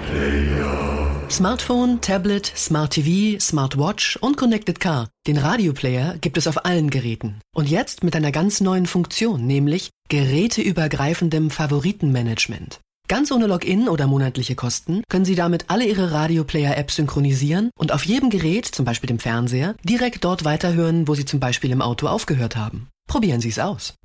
Smartphone, Tablet, Smart TV, Smartwatch und Connected Car. Den Radioplayer gibt es auf allen Geräten. Und jetzt mit einer ganz neuen Funktion, nämlich geräteübergreifendem Favoritenmanagement. Ganz ohne Login oder monatliche Kosten können Sie damit alle Ihre Radioplayer-Apps synchronisieren und auf jedem Gerät, zum Beispiel dem Fernseher, direkt dort weiterhören, wo Sie zum Beispiel im Auto aufgehört haben. Probieren Sie es aus.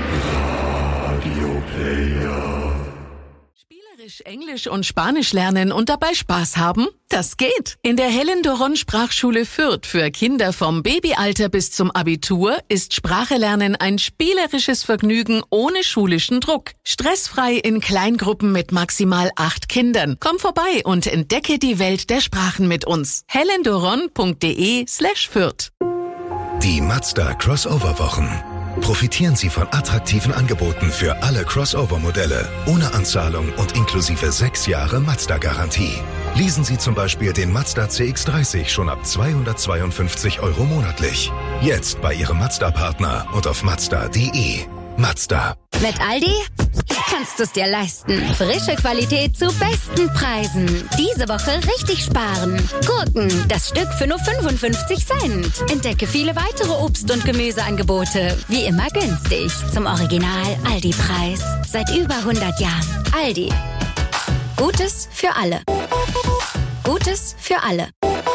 Englisch und Spanisch lernen und dabei Spaß haben? Das geht! In der Helen Doron Sprachschule Fürth für Kinder vom Babyalter bis zum Abitur ist Sprachelernen ein spielerisches Vergnügen ohne schulischen Druck. Stressfrei in Kleingruppen mit maximal 8 Kindern. Komm vorbei und entdecke die Welt der Sprachen mit uns. helendoron.de/Fürth. Die Mazda Crossover-Wochen. Profitieren Sie von attraktiven Angeboten für alle Crossover-Modelle, ohne Anzahlung und inklusive 6 Jahre Mazda-Garantie. Leasen Sie zum Beispiel den Mazda CX-30 schon ab 252 € monatlich. Jetzt bei Ihrem Mazda-Partner und auf Mazda.de. Mazda. Mit Aldi kannst du es dir leisten. Frische Qualität zu besten Preisen. Diese Woche richtig sparen. Gurken, das Stück für nur 55 Cent. Entdecke viele weitere Obst- und Gemüseangebote. Wie immer günstig. Zum Original Aldi-Preis. Seit über 100 Jahren. Aldi. Gutes für alle. Gutes für alle.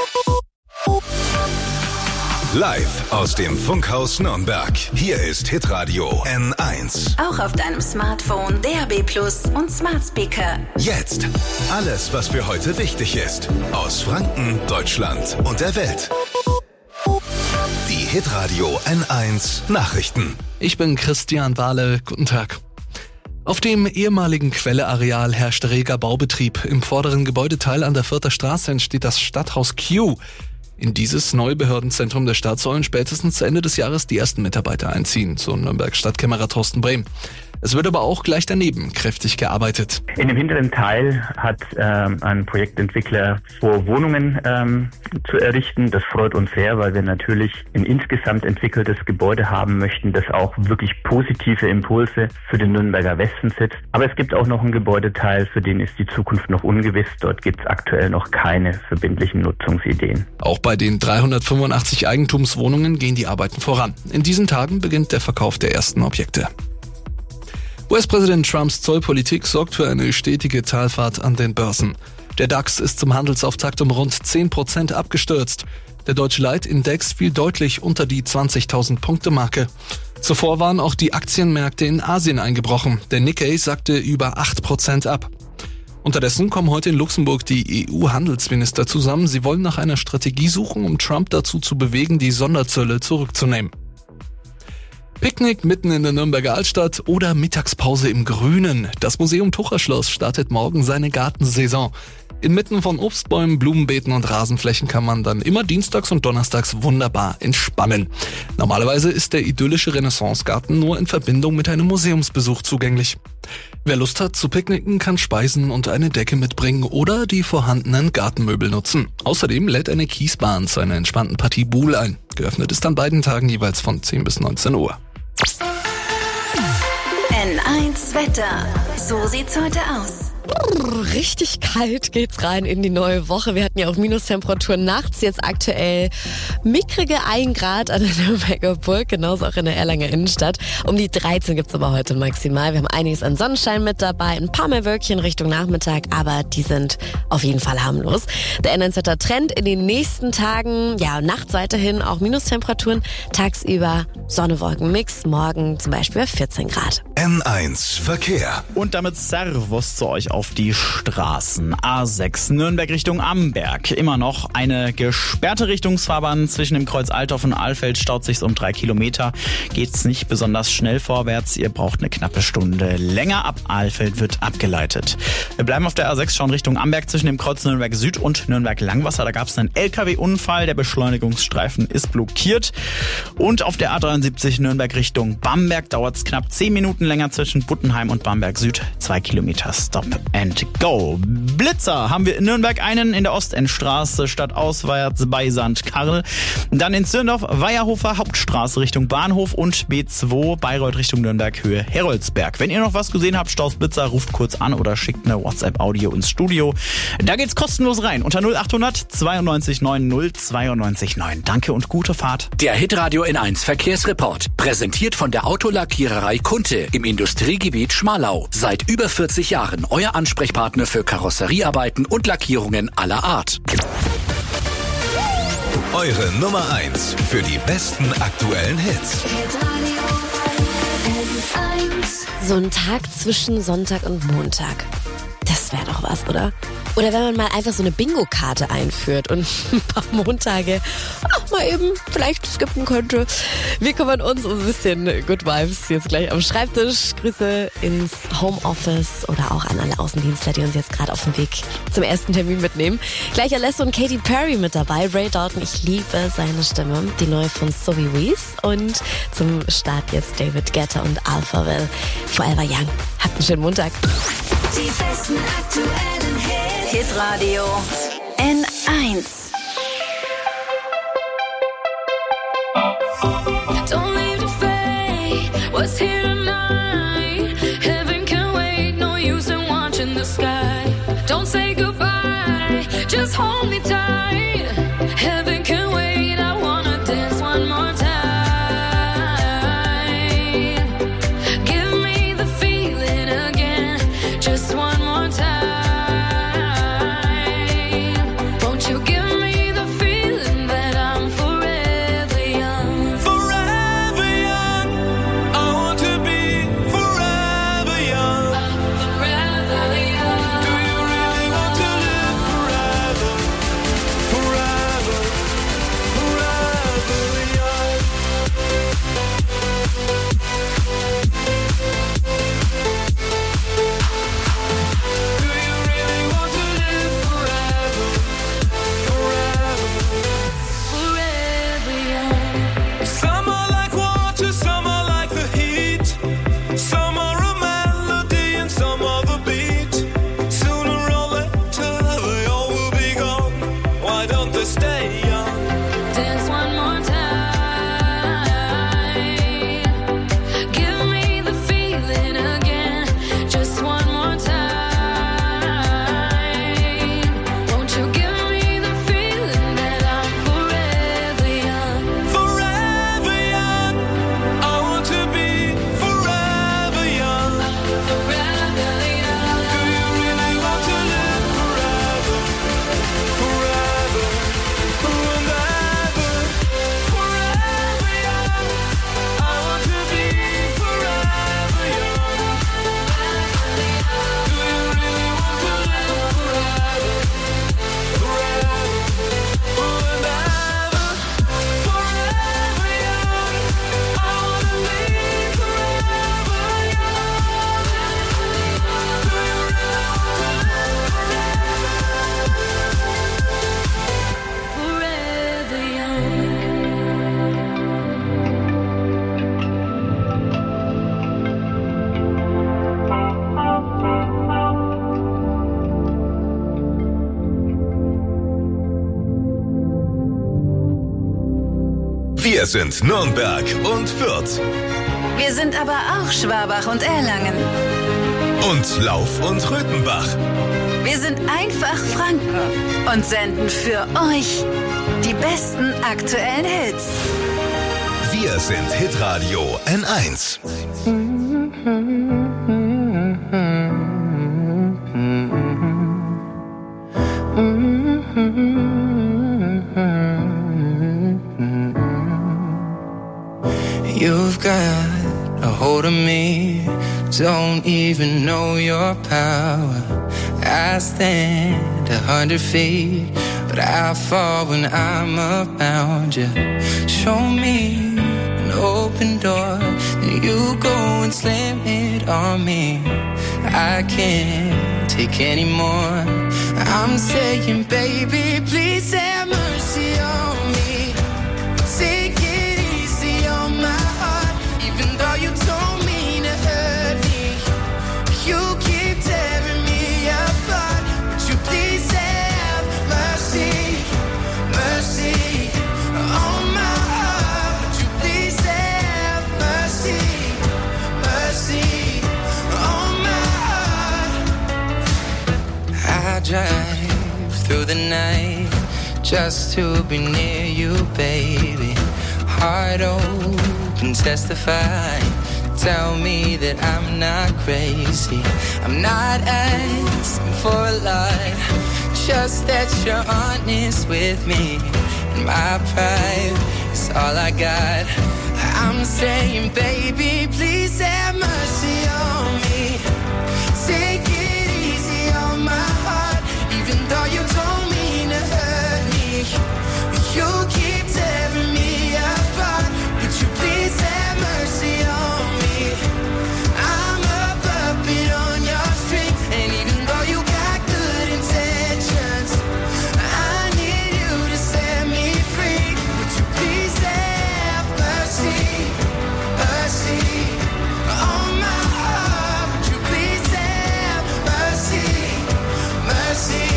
Live aus dem Funkhaus Nürnberg. Hier ist Hitradio N1. Auch auf deinem Smartphone, DAB+ und Smart Speaker. Jetzt alles, was für heute wichtig ist. Aus Franken, Deutschland und der Welt. Die Hitradio N1 Nachrichten. Ich bin Christian Wahle. Guten Tag. Auf dem ehemaligen Quelleareal herrscht reger Baubetrieb. Im vorderen Gebäudeteil an der Fürther Straße entsteht das Stadthaus Q. In dieses neue Behördenzentrum der Stadt sollen spätestens Ende des Jahres die ersten Mitarbeiter einziehen, so Nürnberg-Stadtkämmerer Thorsten Brehm. Es wird aber auch gleich daneben kräftig gearbeitet. In dem hinteren Teil hat ein Projektentwickler vor, Wohnungen zu errichten. Das freut uns sehr, weil wir natürlich ein insgesamt entwickeltes Gebäude haben möchten, das auch wirklich positive Impulse für den Nürnberger Westen setzt. Aber es gibt auch noch einen Gebäudeteil, für den ist die Zukunft noch ungewiss. Dort gibt es aktuell noch keine verbindlichen Nutzungsideen. Auch bei den 385 Eigentumswohnungen gehen die Arbeiten voran. In diesen Tagen beginnt der Verkauf der ersten Objekte. US-Präsident Trumps Zollpolitik sorgt für eine stetige Talfahrt an den Börsen. Der DAX ist zum Handelsauftakt um rund 10% abgestürzt. Der deutsche Leitindex fiel deutlich unter die 20.000-Punkte-Marke. Zuvor waren auch die Aktienmärkte in Asien eingebrochen. Der Nikkei sackte über 8% ab. Unterdessen kommen heute in Luxemburg die EU-Handelsminister zusammen. Sie wollen nach einer Strategie suchen, um Trump dazu zu bewegen, die Sonderzölle zurückzunehmen. Picknick mitten in der Nürnberger Altstadt oder Mittagspause im Grünen. Das Museum Tucherschloss startet morgen seine Gartensaison. Inmitten von Obstbäumen, Blumenbeeten und Rasenflächen kann man dann immer dienstags und donnerstags wunderbar entspannen. Normalerweise ist der idyllische Renaissancegarten nur in Verbindung mit einem Museumsbesuch zugänglich. Wer Lust hat zu picknicken, kann Speisen und eine Decke mitbringen oder die vorhandenen Gartenmöbel nutzen. Außerdem lädt eine Kiesbahn zu einer entspannten Partie Buhl ein. Geöffnet ist an beiden Tagen jeweils von 10 bis 19 Uhr. N1 Wetter. So sieht's heute aus. Richtig kalt geht's rein in die neue Woche. Wir hatten ja auch Minustemperaturen nachts, jetzt aktuell mickrige 1 Grad an der Nürnberger Burg, genauso auch in der Erlanger Innenstadt. Um die 13 gibt's aber heute maximal. Wir haben einiges an Sonnenschein mit dabei, ein paar mehr Wölkchen Richtung Nachmittag, aber die sind auf jeden Fall harmlos. Der N1-Wetter-Trend in den nächsten Tagen, ja, nachts weiterhin auch Minustemperaturen, tagsüber Sonne-Wolken-Mix, morgen zum Beispiel 14 Grad. N1 Verkehr. Und damit Servus zu euch auf die Straßen. A6 Nürnberg Richtung Amberg. Immer noch eine gesperrte Richtungsfahrbahn zwischen dem Kreuz Altdorf und Alfeld. Staut sich's um 3 Kilometer. Geht's nicht besonders schnell vorwärts. Ihr braucht eine knappe Stunde länger. Ab Alfeld wird abgeleitet. Wir bleiben auf der A6, schauen Richtung Amberg zwischen dem Kreuz Nürnberg Süd und Nürnberg Langwasser. Da gab's einen LKW-Unfall. Der Beschleunigungsstreifen ist blockiert. Und auf der A73 Nürnberg Richtung Bamberg dauert's knapp 10 Minuten länger zwischen Buttenheim und Bamberg Süd. und 2 Kilometer Stop and Go. Blitzer haben wir in Nürnberg, einen in der Ostendstraße stadtauswärts bei St. Karl. Dann in Zirndorf, Weierhofer Hauptstraße Richtung Bahnhof und B2 Bayreuth Richtung Nürnberg, Höhe Heroldsberg. Wenn ihr noch was gesehen habt, Staus Blitzer, ruft kurz an oder schickt eine WhatsApp-Audio ins Studio. Da geht's kostenlos rein unter 0800 92 90 92 9. Danke und gute Fahrt. Der Hitradio N1 Verkehrsreport, präsentiert von der Autolackiererei Kunte im Industriegebiet Schmalau. Seit über 40 Jahren euer Ansprechpartner für Karosseriearbeiten und Lackierungen aller Art. Eure Nummer 1 für die besten aktuellen Hits. So ein Tag zwischen Sonntag und Montag. Das wäre doch was, oder? Oder wenn man mal einfach so eine Bingo-Karte einführt und ein paar Montage mal eben vielleicht skippen könnte. Wir kümmern uns um ein bisschen Good Vibes jetzt gleich am Schreibtisch. Grüße ins Homeoffice oder auch an alle Außendienstler, die uns jetzt gerade auf dem Weg zum ersten Termin mitnehmen. Gleich Alesso und Katy Perry mit dabei. Ray Dalton, ich liebe seine Stimme. Die neue von Zoe Wees. Und zum Start jetzt David Guetta und Alphaville. Forever Young. Habt einen schönen Montag. Die besten aktuellen Hits. Hitradio N1. Don't leave the fate. What's here tonight? Heaven can wait. No use in watching the sky. Don't say goodbye. Just hold me tight. Heaven can wait. I wanna dance one more time. Give me the feeling again. Just one more time. Won't you give me the feeling that I'm forever young? Forever young. I want to be forever young. Forever young. Do you really want to live forever? Forever, forever young. Do you really want to live forever? Forever. Forever young. Some are like water, some are like the heat. Some are a melody and some are the beat. Sooner or later they all will be gone. Why don't they stay young? Dance one more time. Give me the feeling again. Just one more time. Won't you give me the feeling that I'm forever young? Forever young. I want to be forever young. Forever young. Do you really want to live forever? Forever and ever. Forever young. I want to be forever young. Do you really want to live forever? Forever and ever. Forever young. I want to be forever young. Do you really want to live Forever young. Wir sind Nürnberg und Fürth Wir sind aber auch Schwabach und Erlangen. und Lauf und Röthenbach. Wir sind einfach Franken und senden für euch die besten aktuellen Hits. Wir sind Hitradio N1. You've got a hold of me, don't even know your power. I stand 100 feet, but I fall when I'm around you. Show me an open door, then you go and slam it on me. I can't take any more. I'm saying, baby, please have mercy on me. Take it easy on my heart, even though you told me to hurt me. You I drive through the night just to be near you, baby. Heart open, testify. Tell me that I'm not crazy. I'm not asking for a lot, just that you're honest with me. And my pride is all I got. I'm saying, baby, please have mercy on me. Take it easy on my heart, even though you don't mean to hurt me. You keep tearing me apart. Would you please have mercy on me? I'm a puppet on your string, and even though you got good intentions, I need you to set me free. Would you please have mercy, mercy on my heart? Would you please have mercy, mercy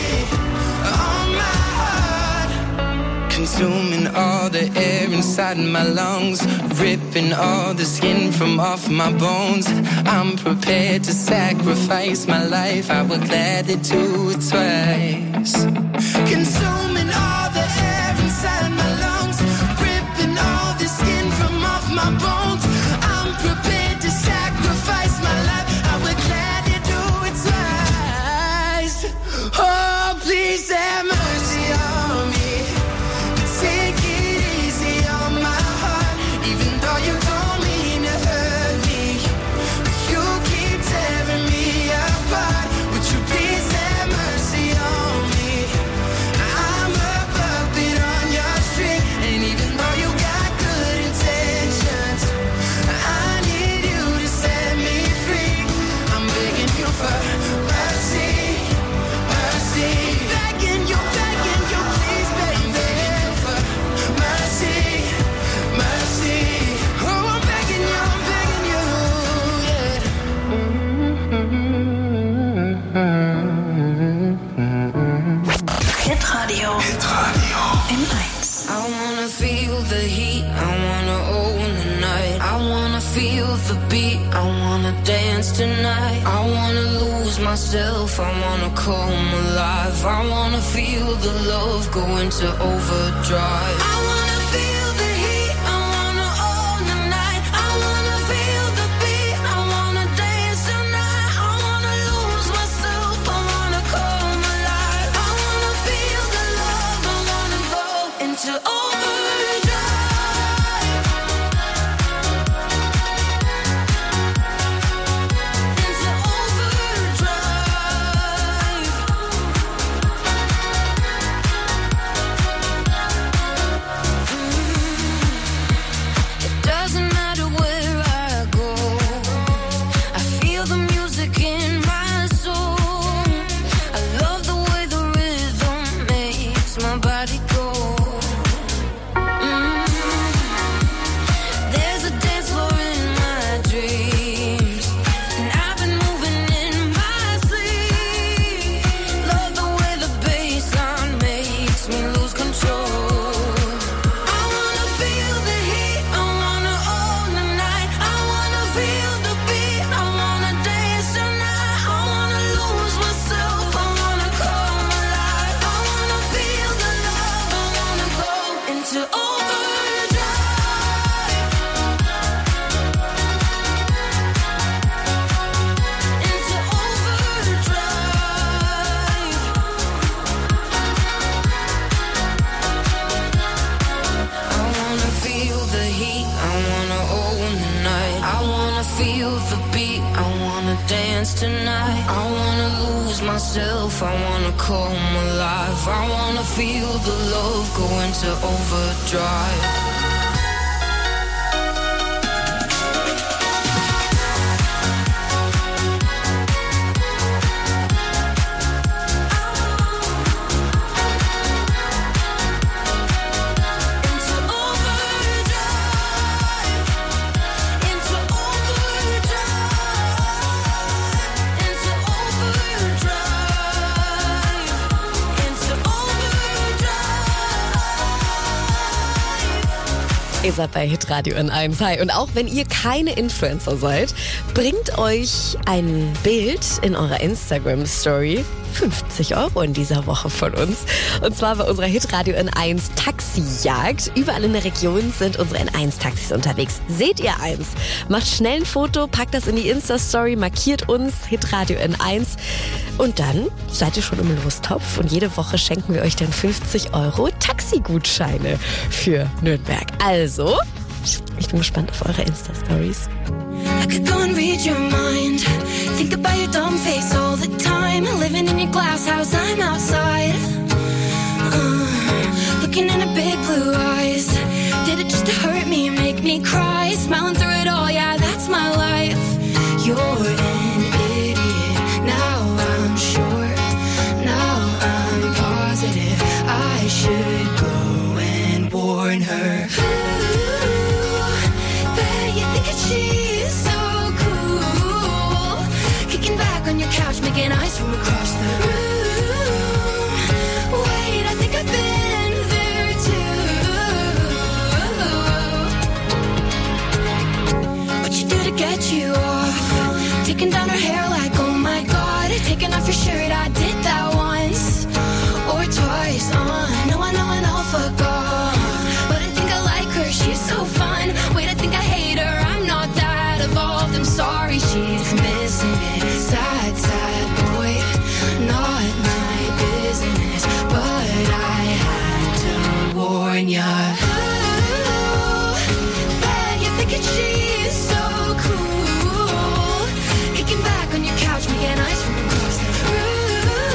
on my heart? Consuming all the air inside my lungs, ripping all the skin from off my bones. I'm prepared to sacrifice my life. I would gladly do it twice. Consuming all the air inside my lungs, ripping all the skin from off my bones. I'm prepared to sacrifice my life. I would gladly do it twice. Oh, please have mercy on me. Take it easy on my heart, even though you don't mean to hurt me. You keep tearing me apart. Would you please have mercy on me? I'm a puppet on your string, and even though you got good intentions, I need you to set me free. I'm begging you for mercy, mercy. Begging you, please, baby. Begging you for mercy, mercy. Oh, I'm begging you, Hit Radio. In 1. I wanna feel the heat, I wanna own the night. I wanna feel the beat, I wanna dance tonight. I wanna lose myself, I wanna come alive. I wanna feel the love go into overdrive. I wanna feel the heat, I wanna own the night. I wanna feel the beat, I wanna dance tonight. I wanna lose myself, I wanna come alive. I wanna feel the love, I wanna go into overdrive. Into overdrive. It doesn't matter where I go, I feel the music in my soul. I love the way the rhythm makes my body go. There's a dance floor in my dreams, and I've been moving in my sleep. Love the way the bassline makes me lose control. I wanna feel the heat, I wanna own the night. I wanna feel the beat, I wanna dance tonight. I wanna lose myself, I wanna come alive. I wanna feel the love, I wanna go into overdrive. Into overdrive. I wanna feel the heat, I wanna own the night. I wanna feel the beat, I wanna dance tonight. I wanna lose myself, I wanna come alive. I wanna feel the love go into overdrive. Into overdrive. Into overdrive. Into overdrive. Into overdrive. Ihr seid bei Hitradio N1. Hi. Und auch wenn ihr keine Influencer seid, bringt euch ein Bild in eurer Instagram-Story 50 € in dieser Woche von uns. Und zwar bei unserer Hitradio N1 Taxijagd. Überall in der Region sind unsere N1-Taxis unterwegs. Seht ihr eins? Macht schnell ein Foto, packt das in die Insta-Story, markiert uns Hitradio N1 und dann seid ihr schon im Lostopf. Und jede Woche schenken wir euch dann 50 € Taxigutscheine für Nürnberg. Also, ich bin gespannt auf eure Insta-Stories. I could go and read your mind. Think about your dumb face all the time. Living in your glass house, I'm outside. Looking in her big blue eyes. Did it just to hurt me and make me cry? Smiling through it all, yeah, that's my life. You're an idiot. Now I'm sure. Now I'm positive. I should go and warn her. She's so cool. Kicking back on your couch, making eyes from across the room. Wait, I think I've been there too. What you do to get you off? Taking down her hair like, oh my god. Taking off your shirt, I did that once or twice. No, I know, fuck off. But I think I like her, she's so fun. Wait, I think I hate her. I'm sorry, she's missing it. Sad, sad boy, not my business. But I had to warn ya. Ooh, bet you're thinking she's so cool. Kicking back on your couch, making eyes from across the room.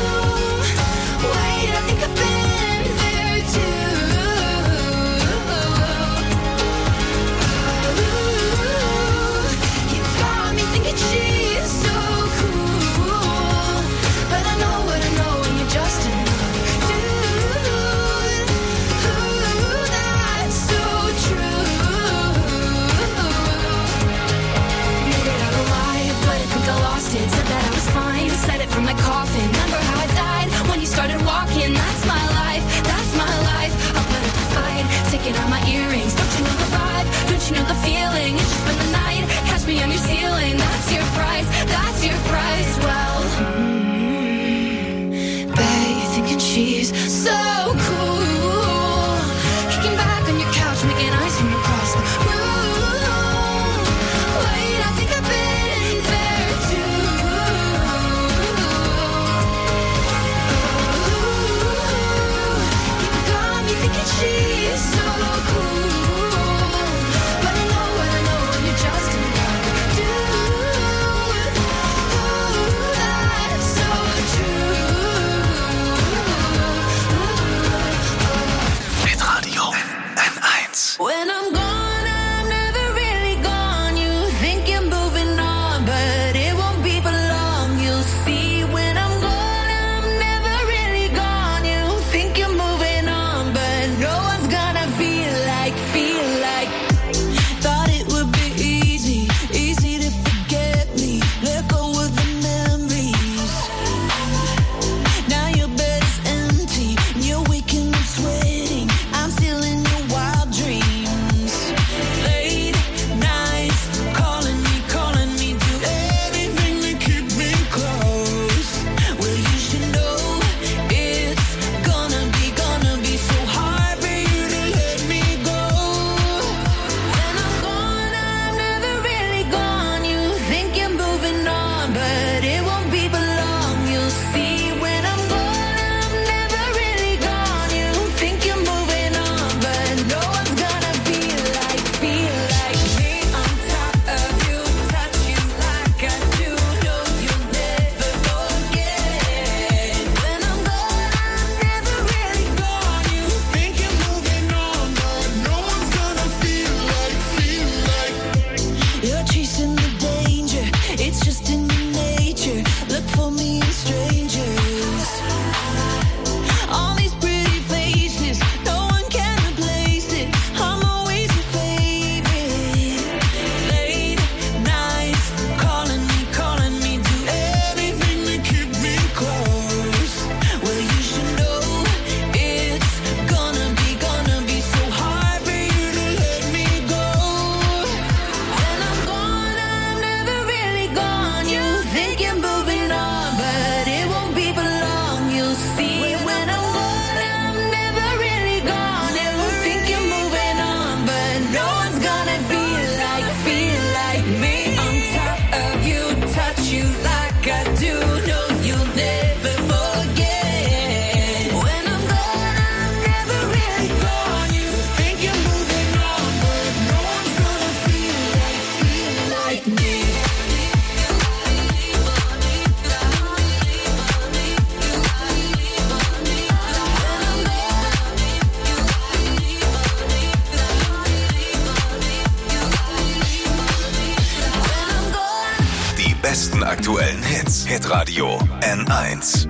aktuellen Hits. Hitradio N1.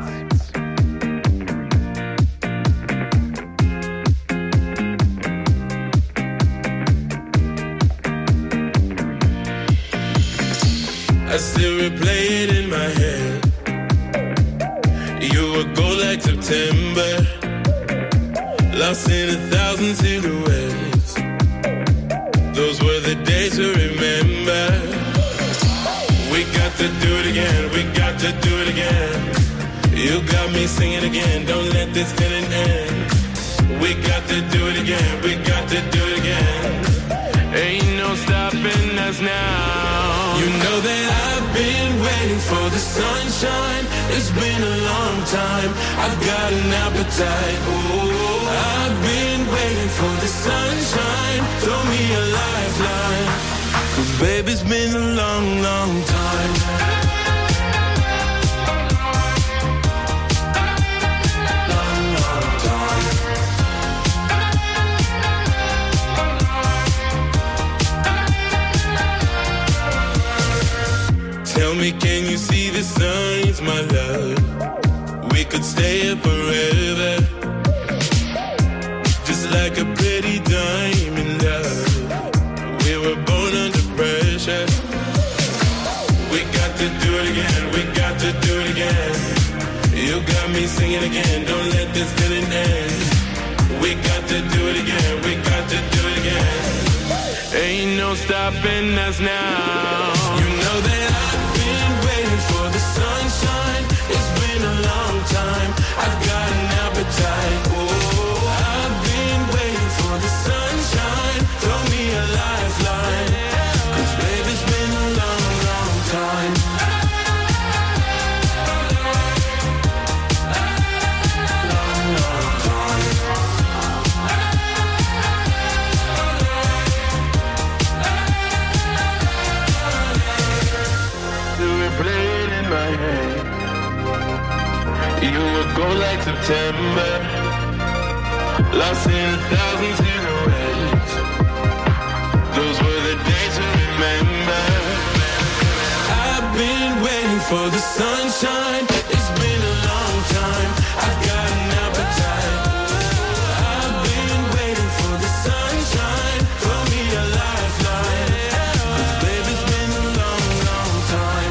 I still replay it in my head. You would go like September, lost in 1,000 silhouettes. Those were the days to remember. We got to do it again, we got to do it again. You got me singing again, don't let this feeling end. We got to do it again, we got to do it again. Ain't no stopping us now. You know that I've been waiting for the sunshine. It's been a long time. I've got an appetite. Oh, I've been waiting for the sunshine. Throw me a lifeline. 'Cause baby, it's been a long, long time. Tell me, can you see the signs, my love? We could stay here forever, just like a pretty diamond, love. We were born under pressure. We got to do it again, we got to do it again. You got me singing again, don't let this feeling end. We got to do it again, we got to do it again. Ain't no stopping us now. You know that I've been waiting for the sunshine. It's been a long time. I've got an appetite. Oh, I've been waiting for the sunshine. Throw me a lifeline. 'Cause baby, it's been a long, long time. Long, long time. Play it in my head. You would go like September, lost in 1,000 silhouettes. Those were the days to remember. I've been waiting for the sunshine. It's been a long time. I've got an appetite. I've been waiting for the sunshine. Throw me a lifeline. 'Cause baby, it's been a long, long time.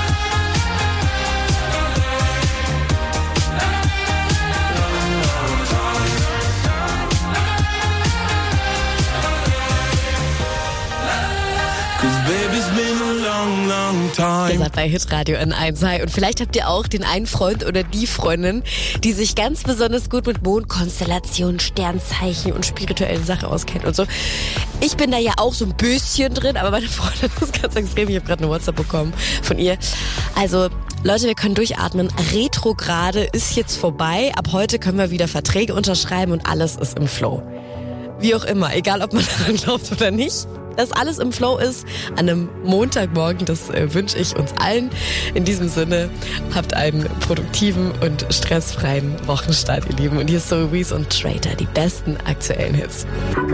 Ihr seid bei Hitradio N1. Hi. Und vielleicht habt ihr auch den einen Freund oder die Freundin, die sich ganz besonders gut mit Mondkonstellationen, Sternzeichen und spirituellen Sachen auskennt und so. Ich bin da ja auch so ein bisschen drin, aber meine Freundin ist ganz extrem. Ich habe gerade eine WhatsApp bekommen von ihr. Also Leute, wir können durchatmen. Retrograde ist jetzt vorbei. Ab heute können wir wieder Verträge unterschreiben und alles ist im Flow. Wie auch immer, egal ob man daran glaubt oder nicht. Dass alles im Flow ist an einem Montagmorgen, das wünsche ich uns allen. In diesem Sinne, habt einen produktiven und stressfreien Wochenstart, ihr Lieben. Und hier ist so Louise und Trader, die besten aktuellen Hits.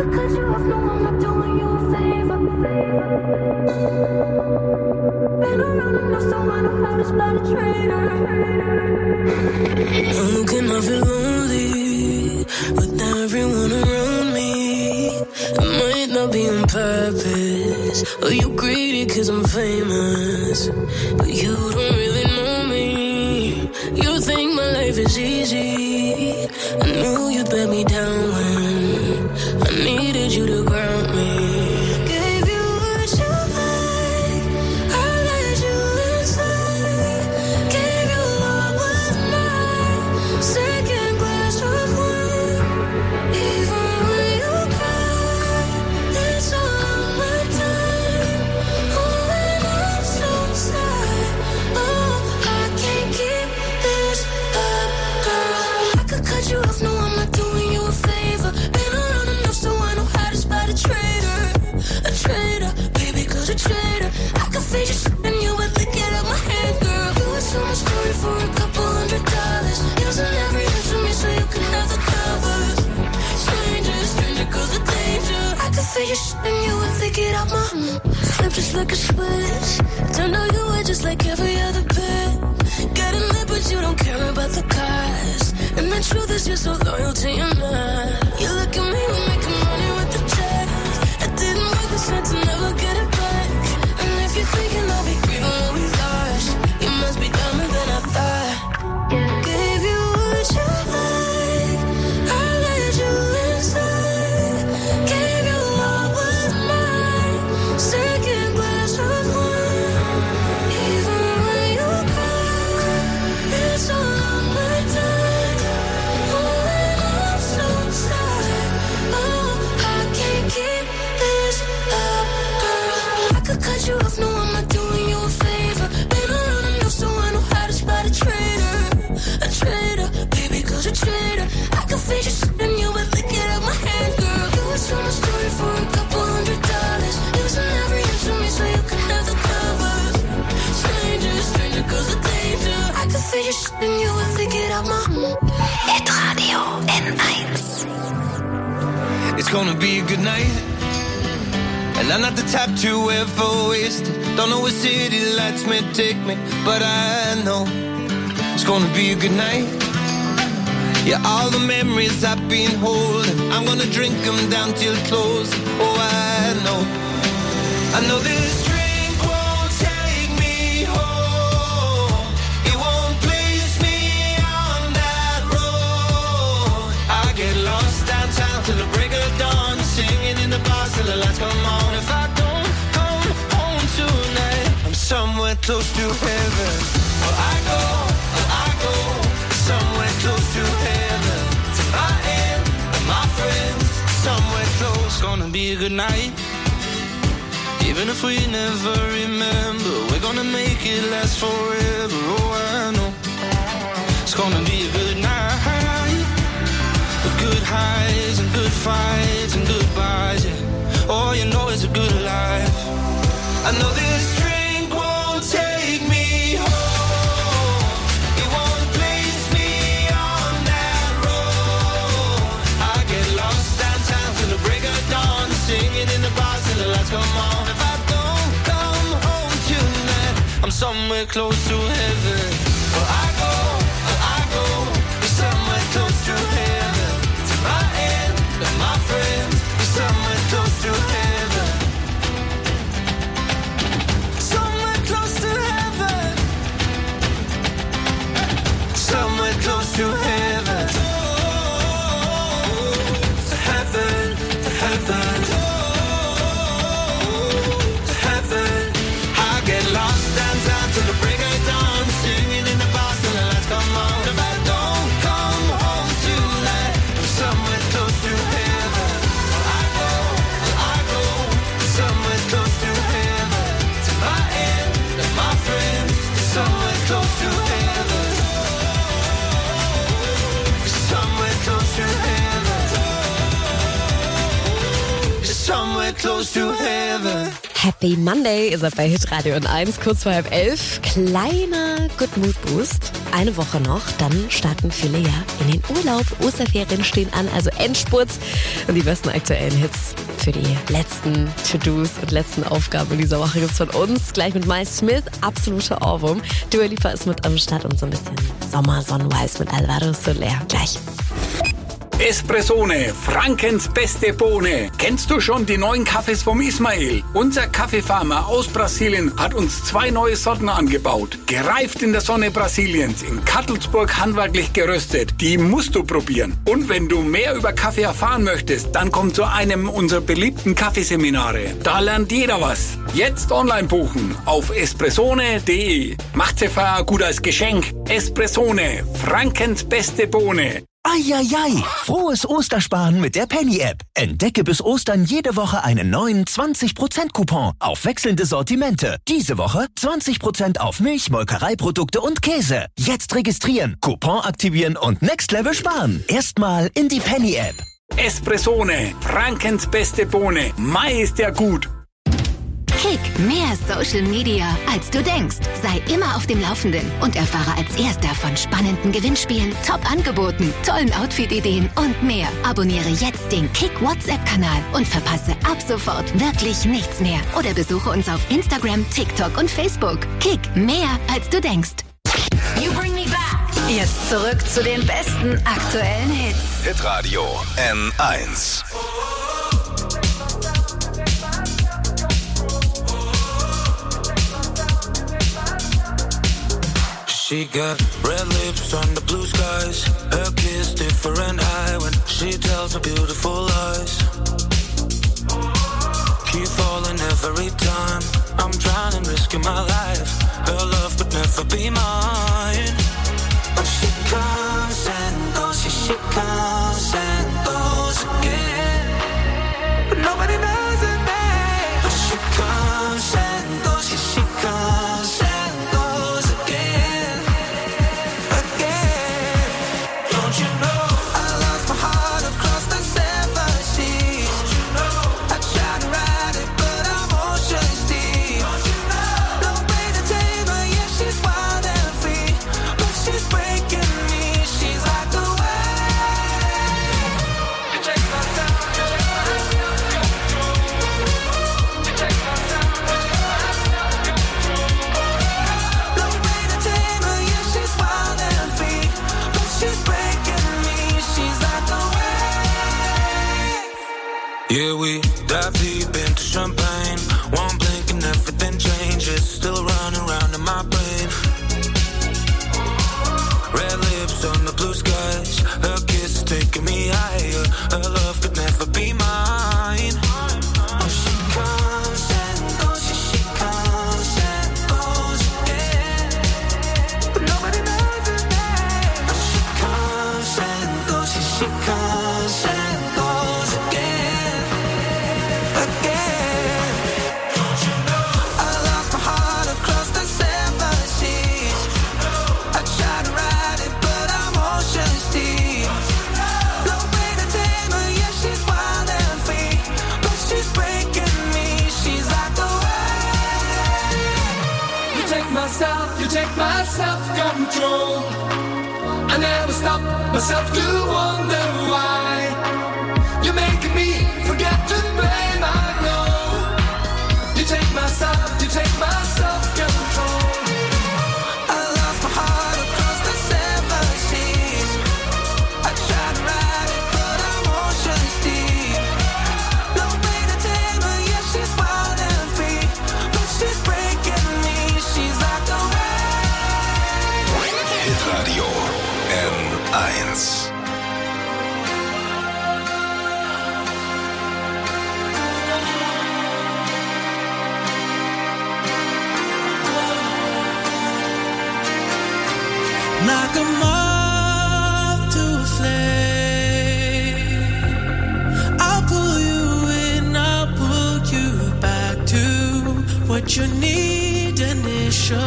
I might not be on purpose, or you greedy cause I'm famous, but you don't really know me. You think my life is easy. I knew you'd let me down when I needed you to ground me. Gave you what you like, I let you inside. Gave you what was mine, second glass of wine. Even when you cry, it's all my time. Oh, when I'm so sad, oh, I can't keep this up, girl. I could cut you off, no, I'm not doing you a favor. Been around enough so I know how to spot a traitor, baby, cause a traitor. I could fade your shit and you would lick it out my hand, girl. You would sell my story for a couple $100. Using every inch of me so you can have the covers. Stranger, cause the danger. I could fade your shit and you would lick it out my flip just like a switch. Turned on you were just like every other bitch. Getting lit but you don't care about the cost. And the truth is you're so loyal to your man. You look at me, we're making money with the checks. It didn't make the sense to never get it back. And if you're thinking I'll be grieving what we lost, you must be dumber than I thought. Gave you what you like, I let you inside. Gave you what was mine, second glass of wine. Even when you cry, it's all on my time. Oh, and I'm so tired. Oh, I can't keep this up, girl. I could cut you off, no, I'm not doing you a favor. Been around enough so I know how to spot a traitor. A traitor, baby, cause a traitor. I can fix your shit and you would lick it out my hand, girl. You would tell my story for a couple $100. Using every inch of me so you can have the cover. Stranger, cause of danger. I can fix your shit and you would lick it out my Hit Radio N1. It's gonna be a good night, and I'm not the type to ever waste it. Don't know where city lights may take me, but I know it's gonna be a good night. Yeah, all the memories I've been holding, I'm gonna drink them down till close. Oh, I know this drink won't take me home. It won't place me on that road. I get lost downtown till the break of dawn, singing in the bars till the lights come on. If I don't come home tonight, I'm somewhere close to heaven. I go somewhere close to heaven. To my end and my friends, somewhere close. Gonna be a good night. Even if we never remember, we're gonna make it last forever. Oh, I know it's gonna be a good night. The good highs and good fights and goodbyes, yeah. Oh, you know it's a good life. I know this drink won't take me home. It won't place me on that road. I get lost downtown till the break of dawn, singing in the bars till the lights come on. If I don't come home tonight, I'm somewhere close to heaven. Well, I go somewhere close to heaven. To my end and my friends, somewhere close to heaven. Somewhere close to heaven. Somewhere close to heaven. To heaven, to heaven. To heaven. I get lost downtown till the break of dawn, singing in the bars till the lights come on. If I don't come home tonight, I'm somewhere close to heaven. I go somewhere close to heaven. To my end and my friends, somewhere close to heaven. Somewhere close to heaven. Somewhere close to heaven. Happy Monday, ihr seid bei Hitradio N1, kurz vor 10:30. Kleiner Good Mood Boost. Eine Woche noch, dann starten viele ja in den Urlaub. Osterferien stehen an, also Endspurt. Und die besten aktuellen Hits für die letzten To-Dos und letzten Aufgaben in dieser Woche gibt's von uns. Gleich mit Miles Smith, absoluter Ohrwurm. Dua Lipa ist mit am Start und so ein bisschen Sommer-Sonnenwise mit Alvaro Soler. Gleich. Espressone, Frankens beste Bohne. Kennst du schon die neuen Kaffees vom Ismail? Unser Kaffeefarmer aus Brasilien hat uns 2 neue Sorten angebaut. Gereift in der Sonne Brasiliens, in Kattelsburg handwerklich geröstet. Die musst du probieren. Und wenn du mehr über Kaffee erfahren möchtest, dann komm zu einem unserer beliebten Kaffeeseminare. Da lernt jeder was. Jetzt online buchen auf espressone.de. Macht sie gut als Geschenk. Espressone, Frankens beste Bohne. Eieiei, frohes Ostersparen mit der Penny-App. Entdecke bis Ostern jede Woche einen neuen 20%-Coupon auf wechselnde Sortimente. Diese Woche 20% auf Milch, Molkereiprodukte und Käse. Jetzt registrieren, Coupon aktivieren und Next Level sparen. Erstmal in die Penny-App. Espressone, Frankens beste Bohne. Mai ist der gut. Kick, mehr Social Media, als du denkst. Sei immer auf dem Laufenden und erfahre als Erster von spannenden Gewinnspielen, Top-Angeboten, tollen Outfit-Ideen und mehr. Abonniere jetzt den Kick WhatsApp-Kanal und verpasse ab sofort wirklich nichts mehr. Oder besuche uns auf Instagram, TikTok und Facebook. Kick, mehr als du denkst. You bring me back. Jetzt zurück zu den besten aktuellen Hits. Hitradio N1. She got red lips on the blue skies. Her kiss different high when she tells her beautiful lies. Keep falling every time. I'm trying and risking my life. Her love could never be mine. But she comes and goes, she comes and goes again. But nobody knows her name. But she comes and goes, she comes and goes again. Again. Don't you know I lost my heart across the 7 seas? Don't you know I tried to ride it, but I'm ocean deep. Don't you know no way to tame her, yeah, she's wild and free. But she's breaking me, she's like the wave. You take my time, you take my control. You take my time, you take my control. No way to tame her, yeah, she's wild and free. But she's breaking me, she's like the wave. Yeah, we dive deep into champagne. One blink and everything changes. Still running around in my brain. Red lips on the blue skies. Her kiss is taking me higher. Her love could never be mine. Oh, she comes and goes, she comes and goes again. But nobody knows her name. Oh, she comes and goes, she comes and goes again. Again. Don't you know I lost my heart across the 7 seas? I tried to ride it, but I'm ocean deep. No way to tame her, yeah, she's wild and free. But she's breaking me, she's like the wave. You take my self-control. I never stop myself to wonder why. You're making me forget to blame, I know. You take my self-control. I lost my heart across the 7 seas. I tried to ride it, but I'm ocean deep. No way to tame her, yeah, she's wild and free. But she's breaking me, she's like the wave. Hitradio N1. Like a moth to a flame, I'll pull you in, I'll pull you back to what you need initially.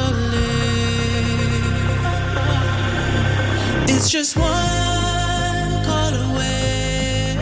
It's just one call away,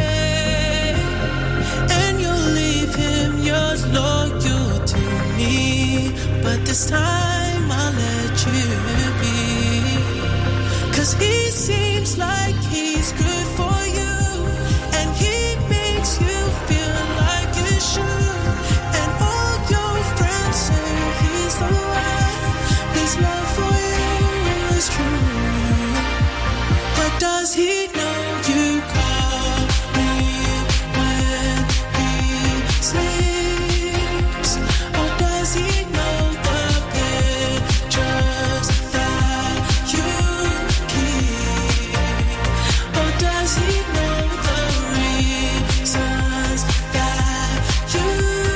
and you'll leave him, you're loyal to me. But this time I'll let you be. 'Cause he seems like he's good for you, and he makes you feel like you should. And all your friends say he's the one, his love for you is true. But does he know you call me when he sleeps? Or does he know the pictures that you keep? Or does he know the reasons that you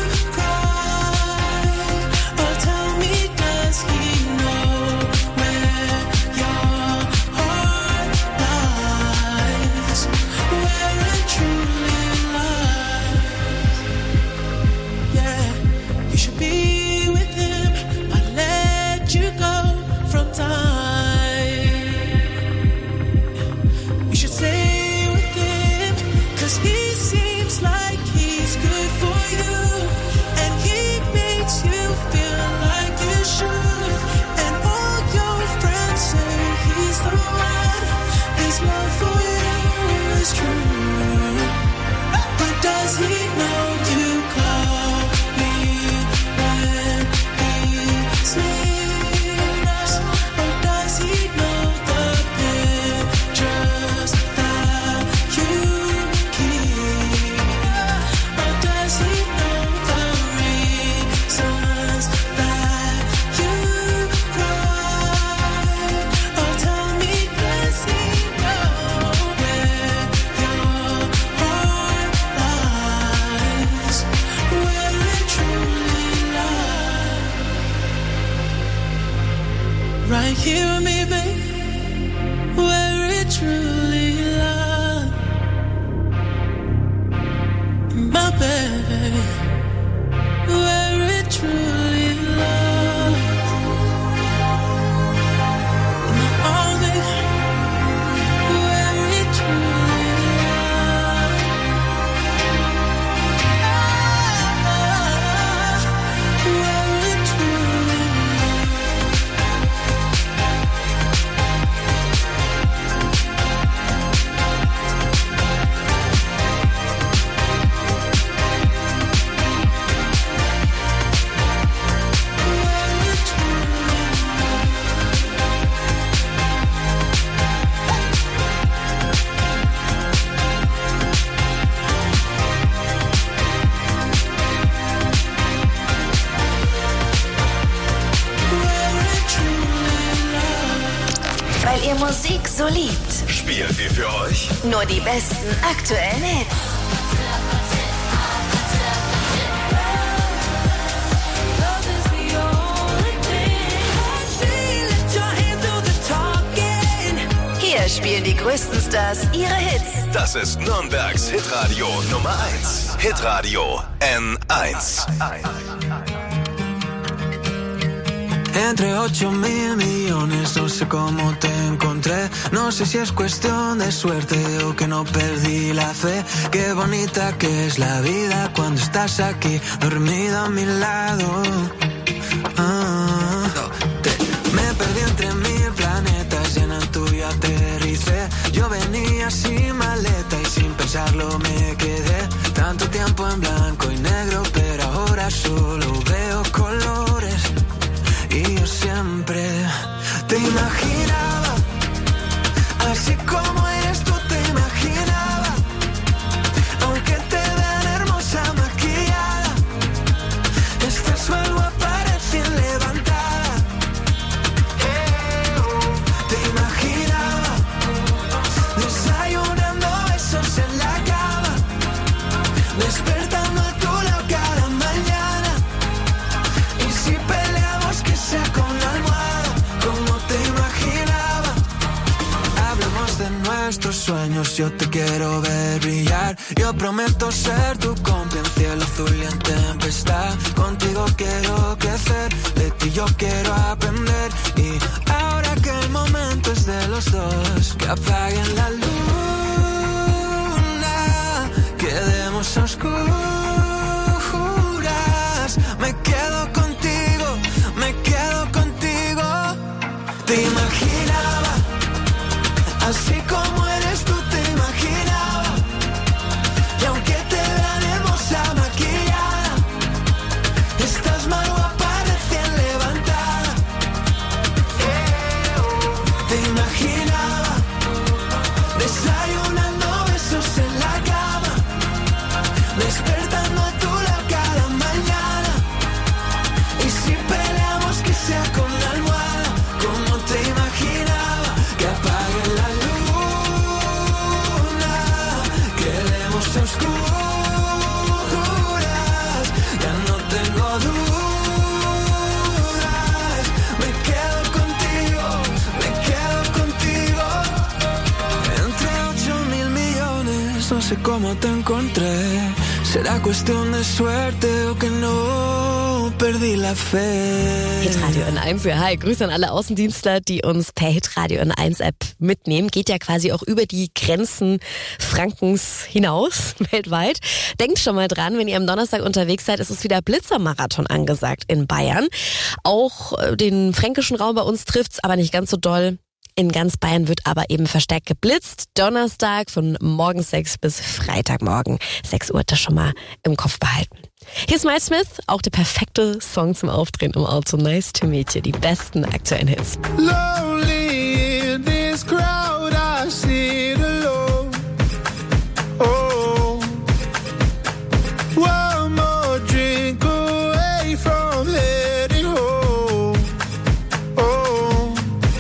cry? Or tell me, does he know where your heart lies? truly love my baby, very truly love my only, very truly love, very truly Weil ihr Musik so liebt. Spielen wir für euch Nur die besten aktuellen Hits. Hier spielen die größten Stars ihre Hits. Das ist Nürnbergs Hitradio Nummer 1. Hitradio N1. Entre 8.000 millones, no sé cómo te encontré. No sé si es cuestión de suerte o que no perdí la fe. Qué bonita que es la vida cuando estás aquí, dormida a mi lado. Me perdí entre 1000 planetas y en el tuyo aterricé. Yo venía sin maleta y sin pensarlo me quedé. Tanto tiempo en blanco y negro, pero ahora solo veo colores. Y yo siempre te imaginaba, así como eres tú te imaginaba. Aunque te vean hermosa maquillada, estás algo aparece levantada. Te imaginaba desayunando besos en la cama, despertando a tu lado cada mañana. Y si peleamos que sea con la almohada, como te imaginaba. Hablemos de nuestros sueños, yo te quiero ver brillar. Yo prometo ser tu cómplice en cielo azul y en tempestad. Contigo quiero crecer, de ti yo quiero aprender. Y ahora que el momento es de los dos, que apaguen la luna, quedemos a oscuras. Me quedo contigo, me quedo contigo. Te imaginaba, así como eres tú te imaginaba. Y aunque te vean hermosa maquillada, estás mal guapa recién levantada. Te imaginaba desayunando besos en la cama, despertando a tu lado cada mañana. Y si peleamos que sea con la almohada, como te imaginaba. Que apague la luna, quedemos a oscuras. Ya no tengo dudas, me quedo contigo, me quedo contigo. Entre 8.000 millones, no sé cómo te encontré. Será cuestión de suerte o que no perdí la fe. Hitradio N1, ja, hi, Grüße an alle Außendienstler, die uns per Hitradio N1 App mitnehmen. Geht ja quasi auch über die Grenzen Frankens hinaus, weltweit. Denkt schon mal dran, wenn ihr am Donnerstag unterwegs seid, ist es wieder Blitzermarathon angesagt in Bayern. Auch den fränkischen Raum bei uns trifft's, aber nicht ganz so doll. In ganz Bayern wird aber eben verstärkt geblitzt. Donnerstag von morgens 6 bis Freitagmorgen 6 Uhr, das schon mal im Kopf behalten. Hier ist Miles Smith, auch der perfekte Song zum Aufdrehen im Auto. Nice to meet you, die besten aktuellen Hits. Lonely in this crowd, I sit alone. Oh, one more drink away from heading home. Oh,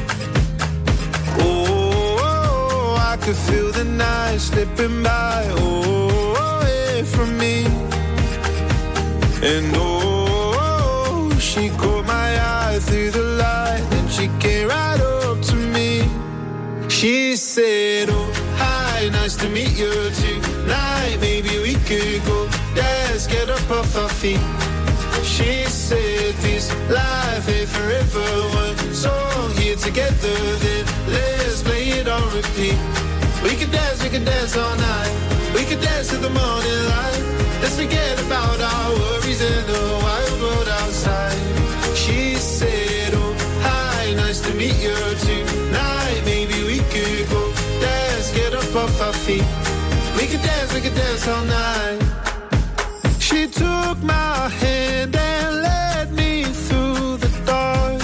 oh, I could feel the night slipping by. Oh, away from me. And oh, she caught my eye through the light, and she came right up to me. She said, oh, hi, nice to meet you tonight. Maybe we could go dance, get up off our feet. She said, this life ain't forever. One song here together, then let's play it on repeat. We could dance all night. We could dance till the morning light. Let's forget about our worries and the wild world outside. She said, oh, hi, nice to meet you tonight. Maybe we could go dance, get up off our feet. We could dance all night. She took my hand and led me through the dark.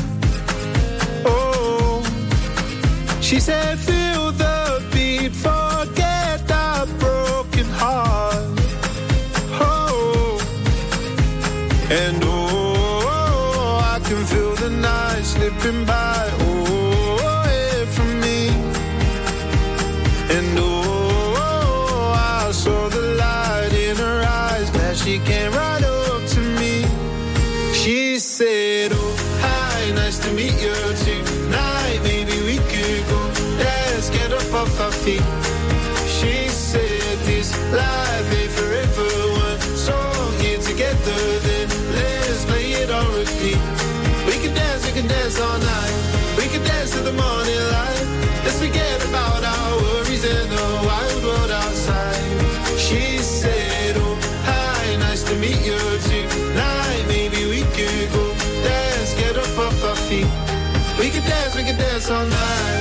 Oh, she said, feel the beat, forget our broken heart. Oh, and oh, I can feel the night slipping by. Oh, away from me. And oh, I saw the light in her eyes. Glad she came right up to me. She said, oh, hi, nice to meet you tonight. Maybe we could go dance, get up off our feet. She said, this life ain't forever. One song here together, then let's play it on repeat. We can dance all night. We can dance till the morning light. Let's forget about our worries and the wild world outside. She said, oh, hi, nice to meet you tonight. Maybe we could go dance, get up off our feet. We can dance all night.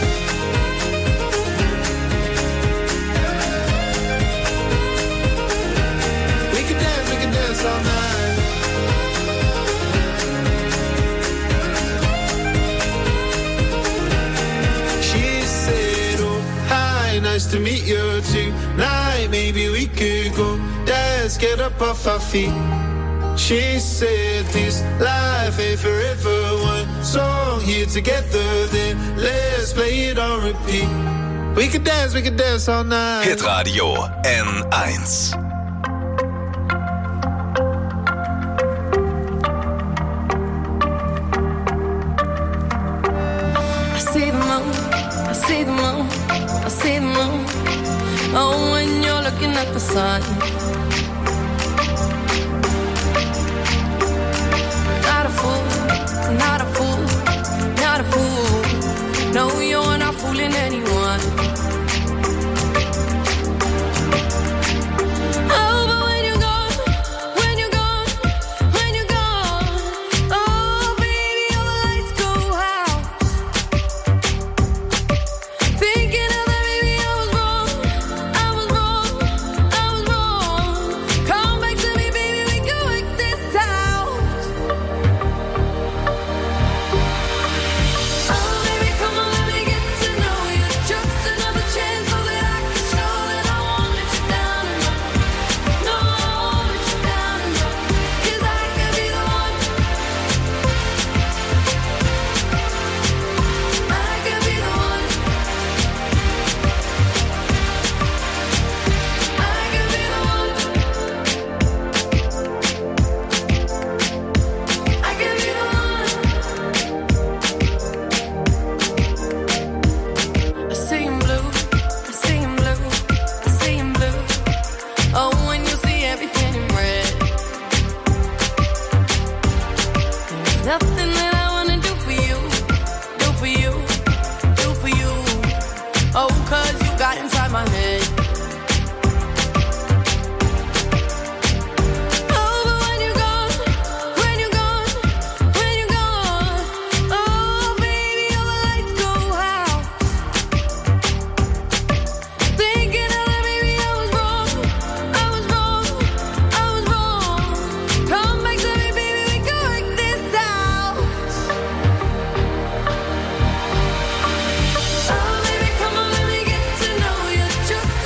We can dance all night. She said, oh, hi, nice to meet you tonight. Maybe we could go dance, get up off our feet. She said, this life ain't forever. One song here together, then let's play it on repeat. We could dance all night. Hitradio N1. I see the moon, I see the moon. Oh, when you're looking at the sun. Not a fool, not a fool, not a fool. No, you're not fooling anyone. Oh, but when you're gone, when you're gone, when you're gone. Oh, baby, all the lights go out. Thinking of that, baby, I was wrong. I was wrong, I was wrong. Come back to me, baby, we can work this out. Oh, baby, come on, let me get to know you. Just another chance so that I can show that I won't let you down. No, I won't let you down. 'Cause I could be the one. I could be the one. I could be the one. I could be the one. I see him blue, I see him blue, I see him blue. Oh, when you see everything in red. There's nothing that I wanna do for you, do for you, do for you. Oh, 'cause you got inside my head. Oh, but when you're gone, when you're gone, when you're gone. Oh, baby, all the lights go out. Thinking of that, baby, I was wrong. I was wrong, I was wrong. Come back to me, baby, we can work this out. Oh, baby, come on, let me get to know you. Just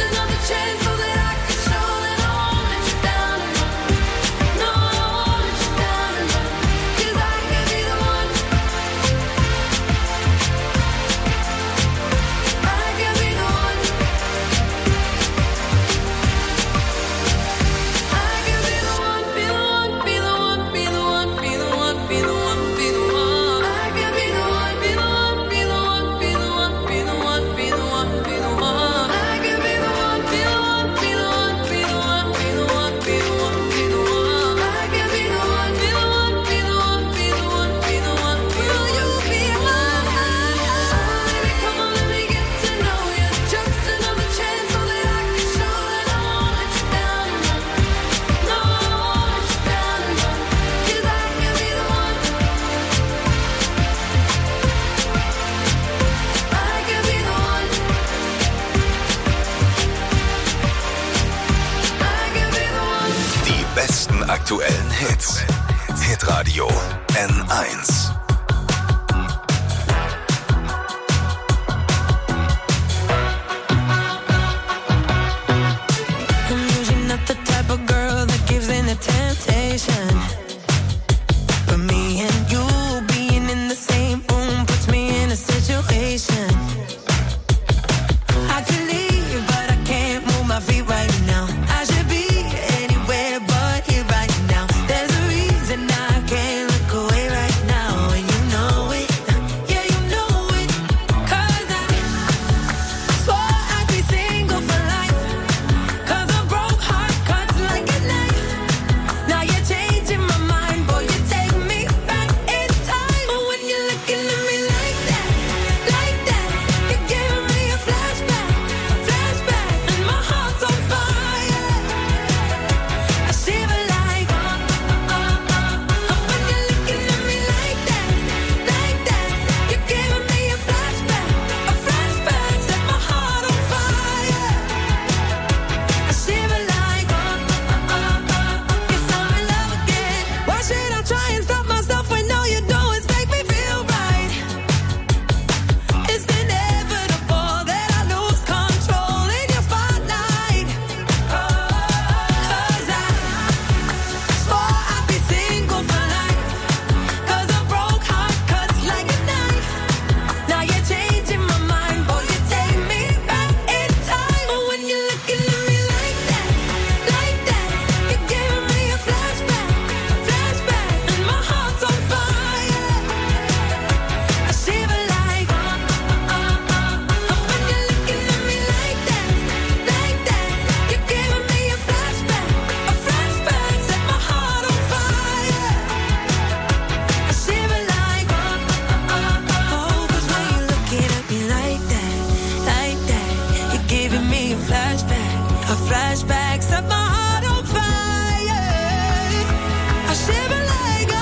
aktuellen Hits. Hitradio N1. Temptation, but me and you being in the same room puts me in a situation. I could leave, but I can't move my feet right now. I should be anywhere but here right now. There's a reason I can't look away right now, and you know it. Yeah, you know it. 'Cause I swore I'd be single for life. 'Cause a broke heart cuts like a knife. Now you're changing my mind, boy, you take me back in time. But when you're looking at me like that, you're giving me a flashback, and my heart's on fire. I shiver like, when you're looking at me like that, you're giving me a flashback, set my heart on fire. I shiver like, why should I try and stop myself when all you do is make me feel right? It's inevitable that I lose control in your spotlight. 'Cause I swore I'd be single for life. 'Cause a broke heart cuts like a knife. Now you're changing my mind, boy, you take me back in time. But when you're looking at me like that, you're giving me a flashback, and my heart's on fire. I shiver like, when you're looking at me like that, you're giving me a flashback, set my heart on fire. I shiver like, 'cause when you're looking at me like that, you're giving me a flashback, set my heart on fire. I shiver like,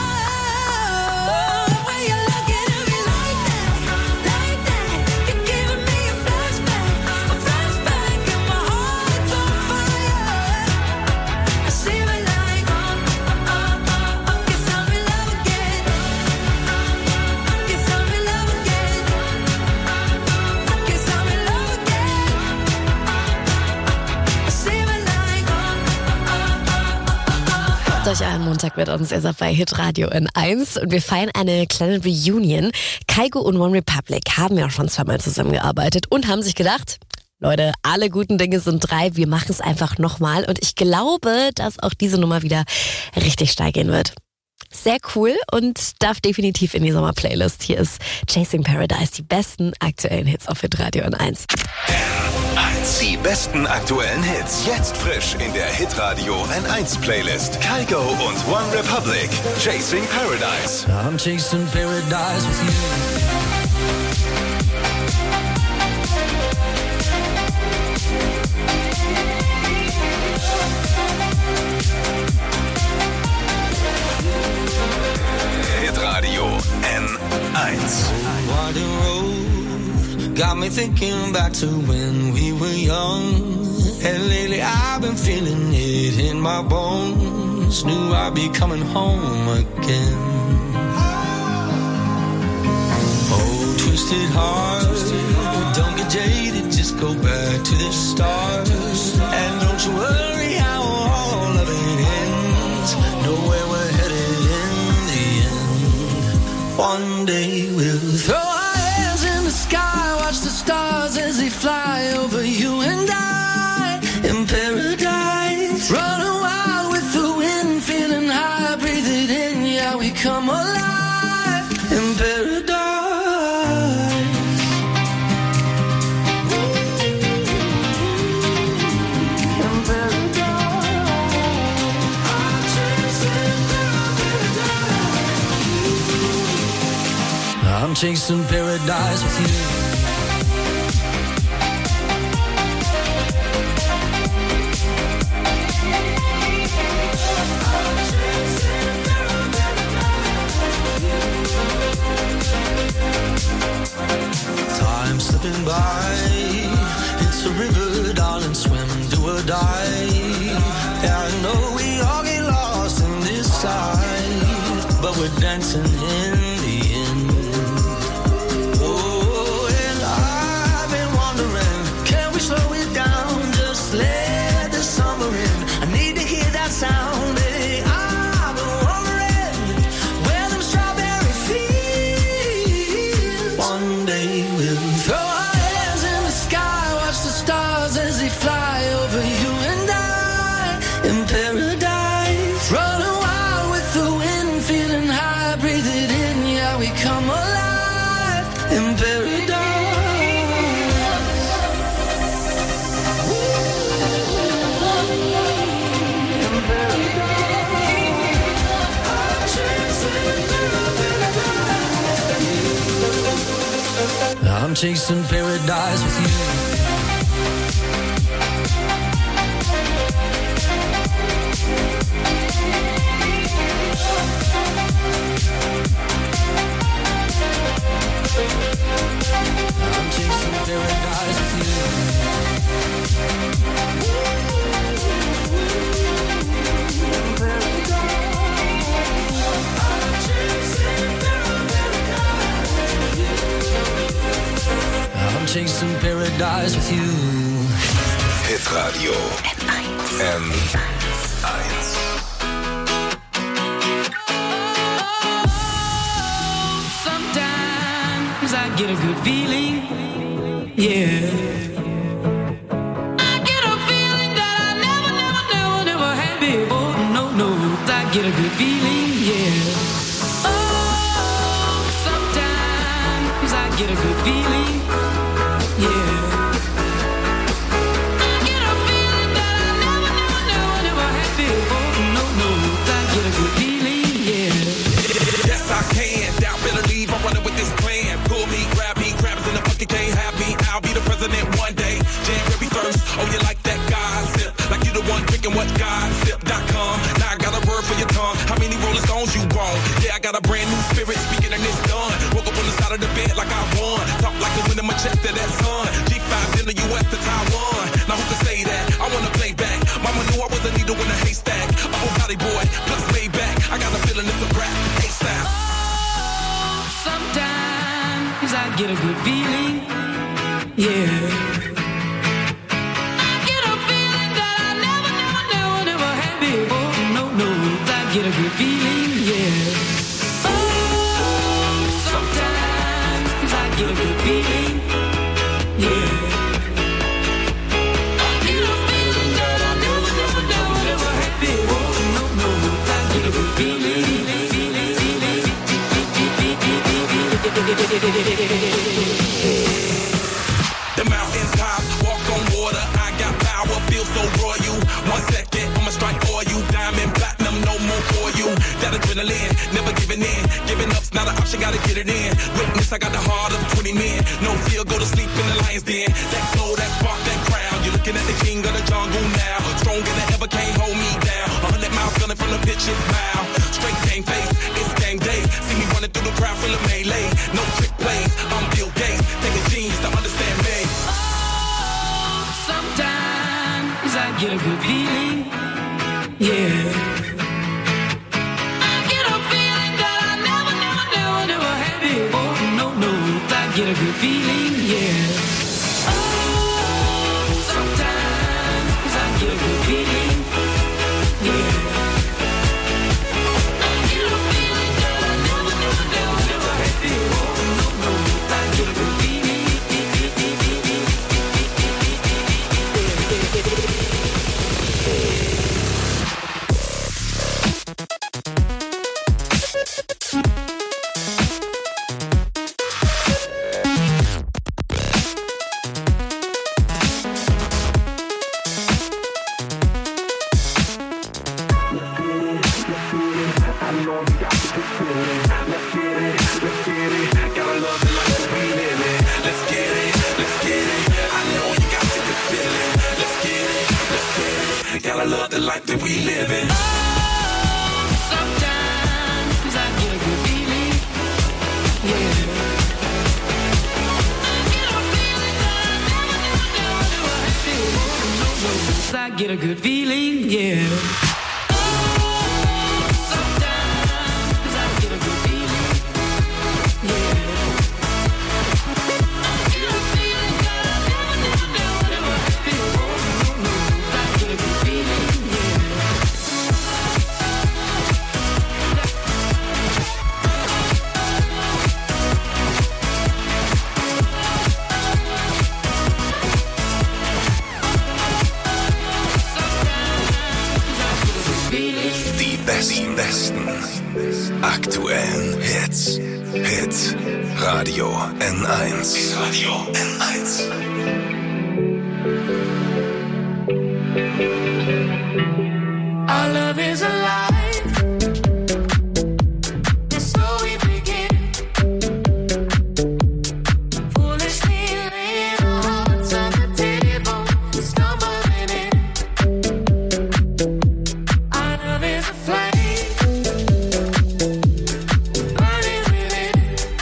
when you're looking at me like that, you're giving me a flashback, and my heart's on fire. I shiver like, guess I'm in love again. Guess I'm in love again. Guess I'm in love again. I shiver like, Solch einen Montag mit uns ist er bei Hitradio N1 und wir feiern eine kleine Reunion. Kygo und One Republic haben ja schon zweimal zusammengearbeitet und haben sich gedacht, Leute, alle guten Dinge sind drei, wir machen es einfach nochmal und ich glaube, dass auch diese Nummer wieder richtig steil gehen wird. Sehr cool und darf definitiv in die Sommerplaylist. Hier ist Chasing Paradise, die besten aktuellen Hits auf Hitradio N1. Die besten aktuellen Hits. Jetzt frisch in der Hitradio N1 Playlist. Kygo und One Republic. Chasing Paradise. I'm chasing paradise with you. Hitradio N1. Winding road got me thinking back to when we were young. And lately I've been feeling it in my bones. Knew I'd be coming home again. Oh, twisted heart, don't get jaded, just go back to the start. And don't you worry how all of it ends. Know where we're headed in the end. One day we'll throw our hands in the sky, watch the stars as they fly over you and I. In paradise, running wild with the wind, feeling high, breathe it in, yeah, we come alive. In paradise. I'm chasing paradise with you. Time slipping by, it's a river, darling, swim, do or die. Yeah, I know we all get lost in we're dancing in the end. Oh, and I've been wondering, can we slow it down? Just let the summer in. I need to hear that sound. Hey, I've been wondering where them strawberry fields. One day we'll throw our hands in the sky, watch the stars as they fly over you and I in paradise. Running wild with the wind, feeling high, breathe it in, yeah, we come alive in paradise. I'm chasing paradise with you. I'm chasing paradise with you. I'm chasing paradise with you. Hitradio N1. Sometimes I get a good feeling, yeah. I get a feeling that I never had before. No, I get a good feeling, yeah. Oh, sometimes I get a good feeling, yeah. I get a feeling that I never had before. No, I get a good feeling, yeah. Yes, I can. Doubt, better leave. I'm running with this plan. Pull me, grab us in the bucket, can't have me. I'll be the president one day. January 1st. Oh, you like that gossip? Like you the one drinking what gossip.com. Now I got a word for your tongue. How many Rolling Stones you want? Yeah, I got a brand new spirit speaking and it's done. Woke up on the side of the bed like I won. Talk like a win in my chest to that sun. G5 in the US to Taiwan. Now who can say that? I wanna play back. Mama knew I was a needle in a haystack. Oh, body boy, plus Maybach. I got a feeling it's a rap. ASAP. Sometimes I get a good feeling, yeah. I get a feeling that I never had before. No, I get a good feeling, yeah. Oh, sometimes I get a good feeling, yeah. I get a feeling that I never had before. No, I get a good feeling. The mountains top, walk on water. I got power, feel so royal. 1 second, I'ma strike for you. Diamond, platinum, no more for you. That adrenaline, never giving in. Giving up's not an option, gotta get it in. Witness, I got the heart of 20 men. No fear, go to sleep in the lion's den. That glow, that spark, that crown. You're looking at the king of the jungle now. Stronger than ever, can't hold me down. 100 miles gunning from the pitch's mouth. Straight game face, it's game day. See me running through the crowd full of melee. No trick plays, I'm Bill Gates. Take a genius to understand me. Oh, sometimes I get a good feeling, yeah. I get a feeling that I never had before. No, I get a good feeling, yeah. Oh, sometimes I get a good feeling, yeah. I get a feeling that I never had before. No, I get a good feeling. Gotta love the life that we live in. Sometimes I get a good feeling, yeah. I get a good feeling, yeah. Sometimes I get a besten aktuellen Hits. Hit Radio N1. Hit Radio N1. Our love is alive. And so we begin. Foolishly laying our hearts on the table, stumbling in. Our love is a flame, burning within.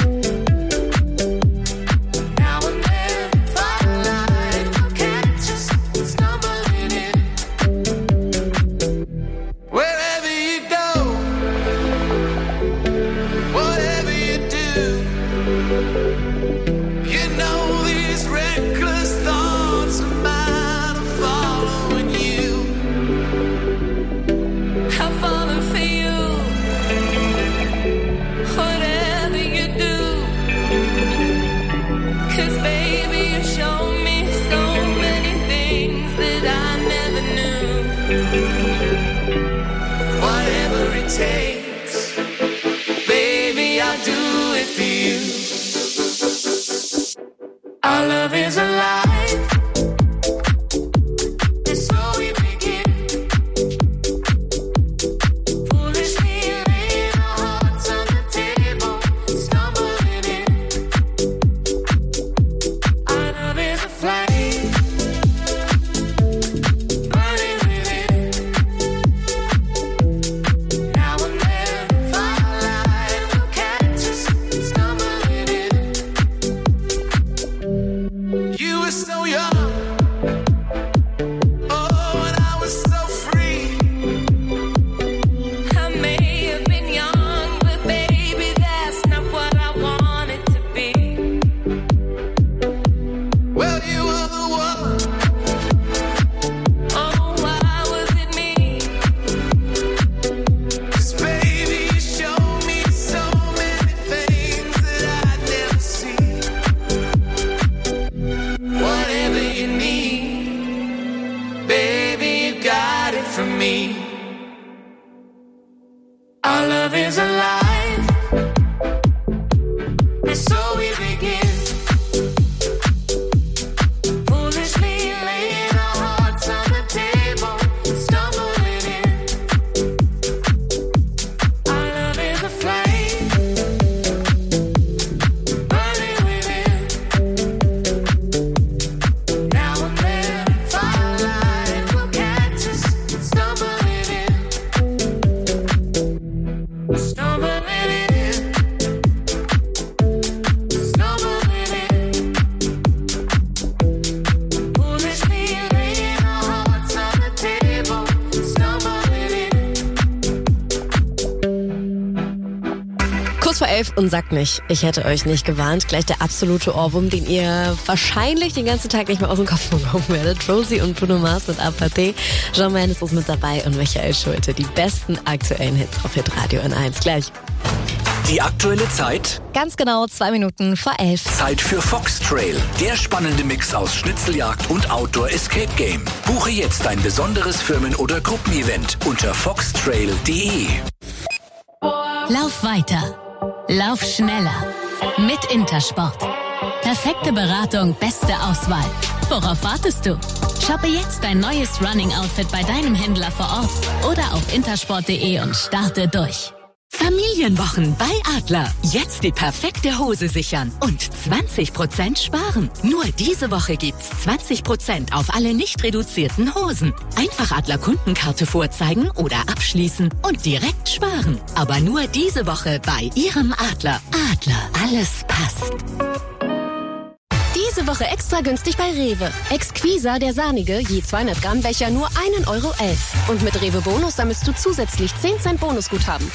Now and then, firelight will catch us stumbling in. Wherever you go, whatever you do, you know these reckless thoughts of mine are following you. I'll follow for you, whatever you do. 'Cause baby, you show me so many things that I never knew. Whatever it takes, baby, I'll do it for you. Our love is alive, and so we begin. Foolishly laying our hearts on the table, stumbling in. Our love is a flame, burning within. Now and then, firelight will catch us stumbling in. You were so young, oh, and I was so free. I may have been young, but baby, that's not what I wanted to be. Well, you were the one. Oh, why was it me? 'Cause baby, you showed me so many things that I'd never seen. Whatever you need, baby, you got it from me. Our love is alive, and so we begin. Foolishly laying our hearts on the table, stumbling in. Our love is a flame, burning within. Now and then, firelight will catch us stumbling in. Stumbling in. Stumbling in. Foolishly laying our hearts on the table, stumbling in. Kurz vor 11 und sagt nicht, ich hätte euch nicht gewarnt. Gleich der absolute Ohrwurm, den ihr wahrscheinlich den ganzen Tag nicht mehr aus dem Kopf bekommen werdet. Rosie und Bruno Mars mit APP. Jean Mendes ist mit dabei und Michael Schulte. Die besten aktuellen Hits auf Hitradio N1. Gleich. Die aktuelle Zeit? Ganz genau 2 Minuten vor 11. Zeit für Fox Trail. Der spannende Mix aus Schnitzeljagd und Outdoor Escape Game. Buche jetzt ein besonderes Firmen- oder Gruppenevent unter foxtrail.de. Lauf weiter. Lauf schneller. Mit Intersport. Perfekte Beratung, beste Auswahl. Worauf wartest du? Shoppe jetzt dein neues Running-Outfit bei deinem Händler vor Ort oder auf intersport.de und starte durch. Familienwochen bei Adler. Jetzt die perfekte Hose sichern und 20% sparen. Nur diese Woche gibt's 20% auf alle nicht reduzierten Hosen. Einfach Adler Kundenkarte vorzeigen oder abschließen und direkt sparen. Aber nur diese Woche bei Ihrem Adler. Adler, alles passt. Diese Woche extra günstig bei Rewe. Exquisa, der sahnige, je 200 Gramm Becher nur 1,11 € Und mit Rewe Bonus sammelst du zusätzlich 10 Cent Bonusguthaben.